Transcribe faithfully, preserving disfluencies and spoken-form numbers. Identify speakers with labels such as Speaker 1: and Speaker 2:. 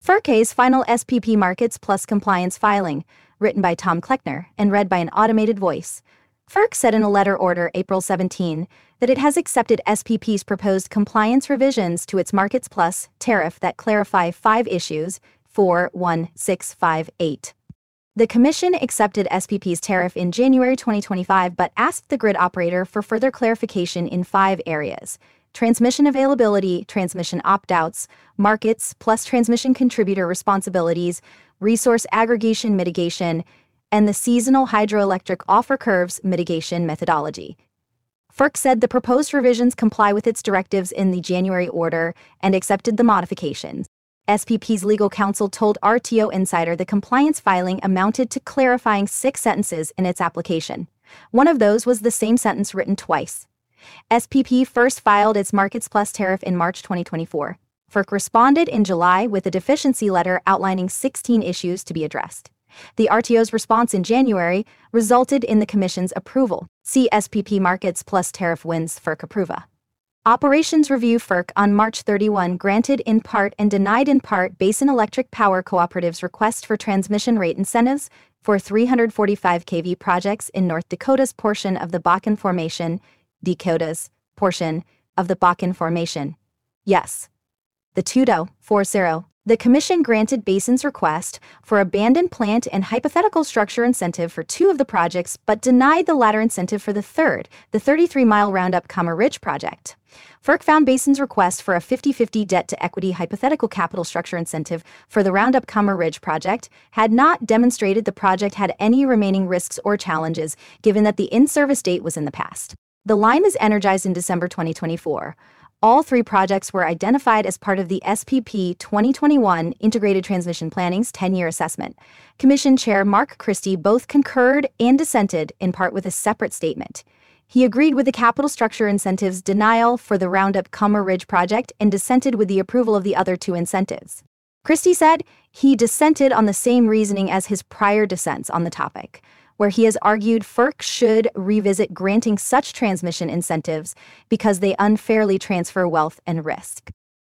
Speaker 1: FERC's final S P P Markets Plus compliance filing, written by Tom Kleckner and read by an automated voice. FERC said in a letter order April seventeenth that it has accepted S P P's proposed compliance revisions to its Markets Plus tariff that clarify five issues, four one six five eight. The Commission accepted S P P's tariff in January twenty twenty-five but asked the grid operator for further clarification in five areas: transmission availability, transmission opt-outs, markets plus transmission contributor responsibilities, resource aggregation mitigation, and the seasonal hydroelectric offer curves mitigation methodology. FERC said the proposed revisions comply with its directives in the January order and accepted the modifications. S P P's legal counsel told R T O Insider the compliance filing amounted to clarifying six sentences in its application. One of those was the same sentence written twice. S P P first filed its Markets Plus tariff in March twenty twenty-four. FERC responded in July with a deficiency letter outlining sixteen issues to be addressed. The R T O's response in January resulted in the Commission's approval. See S P P Markets Plus tariff wins FERC approval. Operations Review FERC on March thirty-first granted in part and denied in part Basin Electric Power Cooperative's request for transmission rate incentives for three hundred forty-five kilovolt projects in North Dakota's portion of the Bakken Formation, Dakota's portion of the Bakken Formation. Yes. The two to four zero. The Commission granted Basin's request for abandoned plant and hypothetical structure incentive for two of the projects, but denied the latter incentive for the third, the thirty-three mile Roundup Comma Ridge project. FERC found Basin's request for a fifty-fifty debt-to-equity hypothetical capital structure incentive for the Roundup Comma Ridge project had not demonstrated the project had any remaining risks or challenges, given that the in-service date was in the past. The line is energized in December twenty twenty-four. All three projects were identified as part of the S P P twenty twenty-one Integrated Transmission Planning's ten-year assessment. Commission Chair Mark Christie both concurred and dissented, in part with a separate statement. He agreed with the capital structure incentives denial for the Roundup Comma Ridge project and dissented with the approval of the other two incentives. Christie said he dissented on the same reasoning as his prior dissents on the topic, where he has argued FERC should revisit granting such transmission incentives because they unfairly transfer wealth and risk.